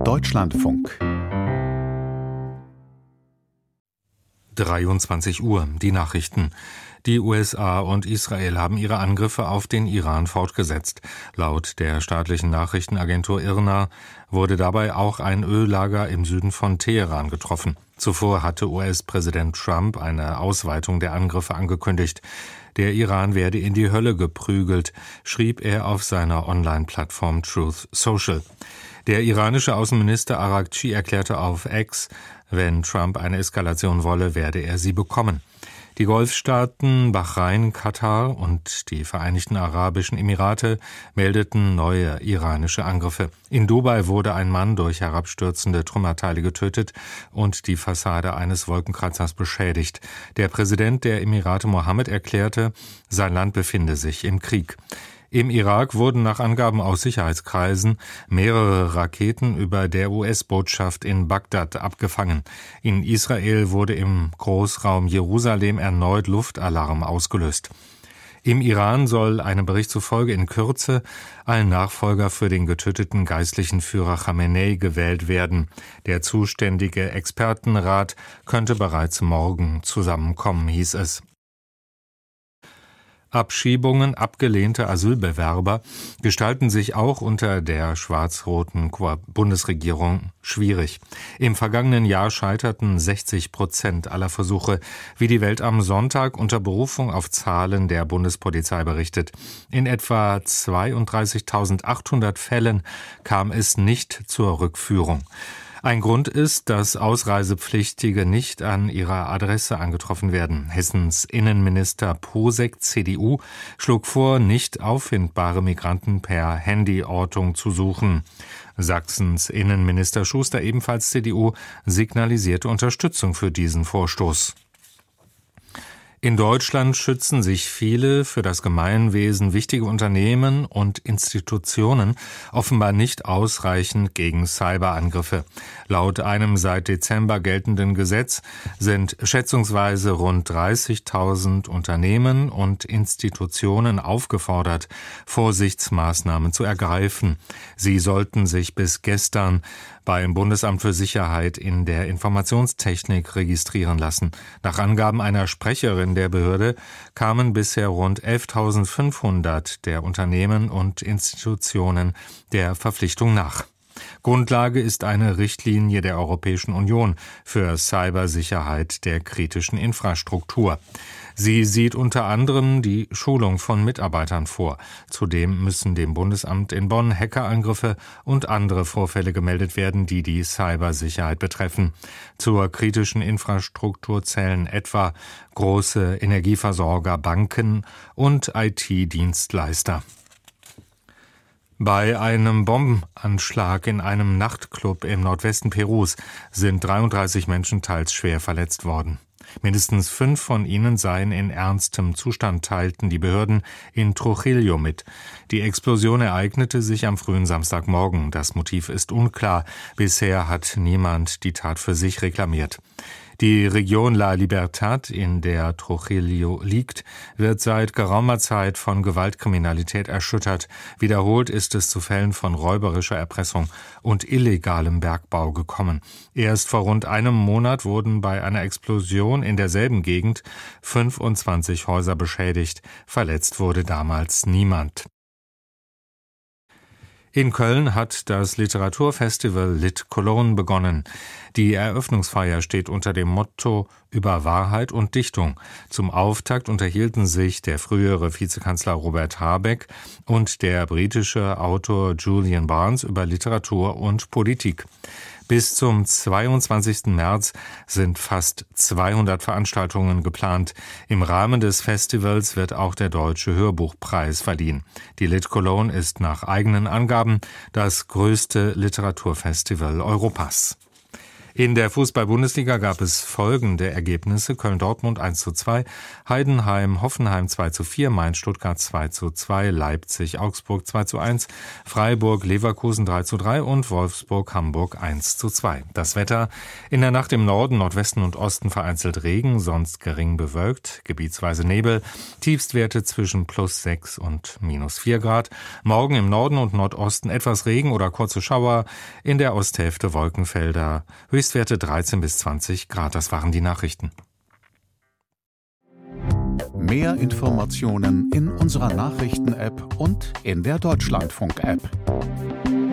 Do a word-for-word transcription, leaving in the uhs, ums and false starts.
Deutschlandfunk. dreiundzwanzig Uhr, die Nachrichten. Die U S A und Israel haben ihre Angriffe auf den Iran fortgesetzt. Laut der staatlichen Nachrichtenagentur I R N A wurde dabei auch ein Öllager im Süden von Teheran getroffen. Zuvor hatte U S-Präsident Trump eine Ausweitung der Angriffe angekündigt. Der Iran werde in die Hölle geprügelt, schrieb er auf seiner Online-Plattform Truth Social. Der iranische Außenminister Araghchi erklärte auf X, wenn Trump eine Eskalation wolle, werde er sie bekommen. Die Golfstaaten Bahrain, Katar und die Vereinigten Arabischen Emirate meldeten neue iranische Angriffe. In Dubai wurde ein Mann durch herabstürzende Trümmerteile getötet und die Fassade eines Wolkenkratzers beschädigt. Der Präsident der Emirate Mohammed erklärte, sein Land befinde sich im Krieg. Im Irak wurden nach Angaben aus Sicherheitskreisen mehrere Raketen über der U S-Botschaft in Bagdad abgefangen. In Israel wurde im Großraum Jerusalem erneut Luftalarm ausgelöst. Im Iran soll einem Bericht zufolge in Kürze ein Nachfolger für den getöteten geistlichen Führer Khamenei gewählt werden. Der zuständige Expertenrat könnte bereits morgen zusammenkommen, hieß es. Abschiebungen abgelehnter Asylbewerber gestalten sich auch unter der schwarz-roten Bundesregierung schwierig. Im vergangenen Jahr scheiterten sechzig Prozent aller Versuche, wie die Welt am Sonntag unter Berufung auf Zahlen der Bundespolizei berichtet. In etwa zweiunddreißigtausendachthundert Fällen kam es nicht zur Rückführung. Ein Grund ist, dass Ausreisepflichtige nicht an ihrer Adresse angetroffen werden. Hessens Innenminister Posek, C D U, schlug vor, nicht auffindbare Migranten per Handyortung zu suchen. Sachsens Innenminister Schuster, ebenfalls C D U, signalisierte Unterstützung für diesen Vorstoß. In Deutschland schützen sich viele für das Gemeinwesen wichtige Unternehmen und Institutionen offenbar nicht ausreichend gegen Cyberangriffe. Laut einem seit Dezember geltenden Gesetz sind schätzungsweise rund dreißigtausend Unternehmen und Institutionen aufgefordert, Vorsichtsmaßnahmen zu ergreifen. Sie sollten sich bis gestern beim Bundesamt für Sicherheit in der Informationstechnik registrieren lassen. Nach Angaben einer Sprecherin der Behörde kamen bisher rund elftausendfünfhundert der Unternehmen und Institutionen der Verpflichtung nach. Grundlage ist eine Richtlinie der Europäischen Union für Cybersicherheit der kritischen Infrastruktur. Sie sieht unter anderem die Schulung von Mitarbeitern vor. Zudem müssen dem Bundesamt in Bonn Hackerangriffe und andere Vorfälle gemeldet werden, die die Cybersicherheit betreffen. Zur kritischen Infrastruktur zählen etwa große Energieversorger, Banken und I T-Dienstleister. Bei einem Bombenanschlag in einem Nachtclub im Nordwesten Perus sind dreiunddreißig Menschen teils schwer verletzt worden. Mindestens fünf von ihnen seien in ernstem Zustand, teilten die Behörden in Trujillo mit. Die Explosion ereignete sich am frühen Samstagmorgen. Das Motiv ist unklar. Bisher hat niemand die Tat für sich reklamiert. Die Region La Libertad, in der Trujillo liegt, wird seit geraumer Zeit von Gewaltkriminalität erschüttert. Wiederholt ist es zu Fällen von räuberischer Erpressung und illegalem Bergbau gekommen. Erst vor rund einem Monat wurden bei einer Explosion in derselben Gegend fünfundzwanzig Häuser beschädigt. Verletzt wurde damals niemand. In Köln hat das Literaturfestival Lit Cologne begonnen. Die Eröffnungsfeier steht unter dem Motto über Wahrheit und Dichtung. Zum Auftakt unterhielten sich der frühere Vizekanzler Robert Habeck und der britische Autor Julian Barnes über Literatur und Politik. Bis zum zweiundzwanzigsten März sind fast zweihundert Veranstaltungen geplant. Im Rahmen des Festivals wird auch der Deutsche Hörbuchpreis verliehen. Die Lit Cologne ist nach eigenen Angaben das größte Literaturfestival Europas. In der Fußball-Bundesliga gab es folgende Ergebnisse: Köln-Dortmund eins zu zwei, Heidenheim-Hoffenheim zwei zu vier, Mainz-Stuttgart zwei zu zwei, Leipzig-Augsburg zwei zu eins, Freiburg-Leverkusen drei zu drei und Wolfsburg-Hamburg eins zu zwei. Das Wetter: in der Nacht im Norden, Nordwesten und Osten vereinzelt Regen, sonst gering bewölkt, gebietsweise Nebel, Tiefstwerte zwischen plus sechs und minus vier Grad. Morgen im Norden und Nordosten etwas Regen oder kurze Schauer, in der Osthälfte Wolkenfelder, Höchstwerte dreizehn bis zwanzig Grad. Das waren die Nachrichten. Mehr Informationen in unserer Nachrichten-App und in der Deutschlandfunk-App.